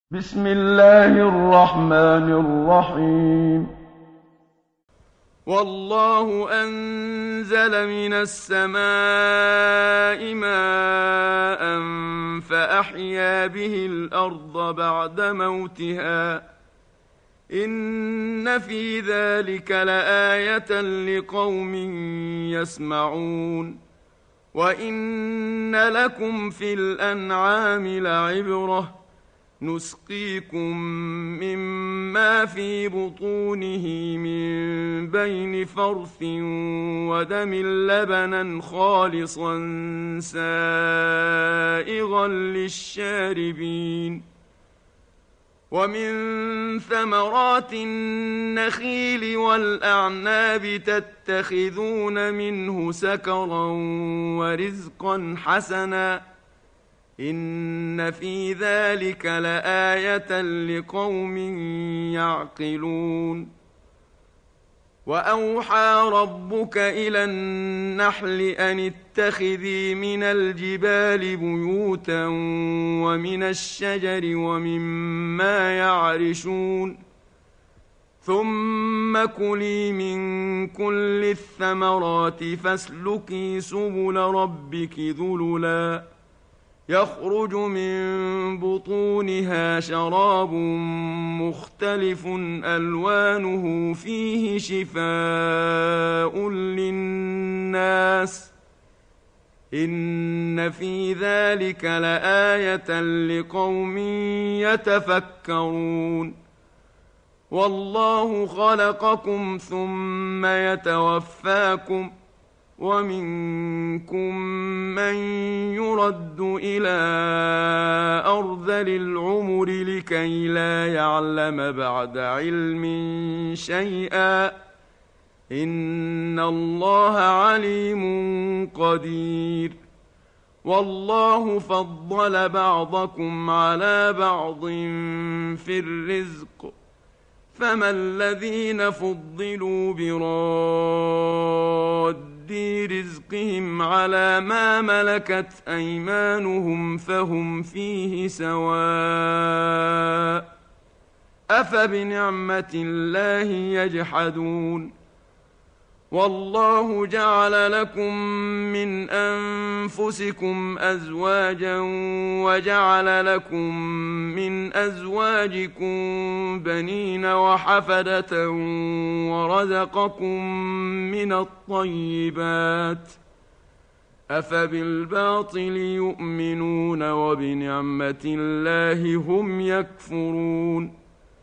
بسم الله الرحمن الرحيم. والله أنزل من السماء ماء فأحيا به الأرض بعد موتها إن في ذلك لآية لقوم يسمعون. وإن لكم في الأنعام لعبرة نسقيكم مما في بطونه من بين فرث ودم لبنا خالصا سائغا للشاربين. ومن ثمرات النخيل والأعناب تتخذون منه سكرا ورزقا حسنا إن في ذلك لآية لقوم يعقلون. وأوحى ربك إلى النحل أن اتخذي من الجبال بيوتا ومن الشجر ومما يعرشون ثم كلي من كل الثمرات فاسلكي سبل ربك ذللا يخرج من بطونها شراب مختلف ألوانه فيه شفاء للناس إن في ذلك لآية لقوم يتفكرون. والله خلقكم ثم يتوفاكم ومنكم من يرد إلى أرذل العمر لكي لا يعلم بعد علم شيئا إن الله عليم قدير. والله فضل بعضكم على بعض في الرزق فما الذين فضلوا براد رزقهم على ما ملكت أيمانهم فهم فيه سواء أفبنعمة الله يجحدون. والله جعل لكم من أنفسكم أزواجا وجعل لكم من أزواجكم بنين وحفدة ورزقكم من الطيبات أفبالباطل يؤمنون وبنعمة الله هم يكفرون.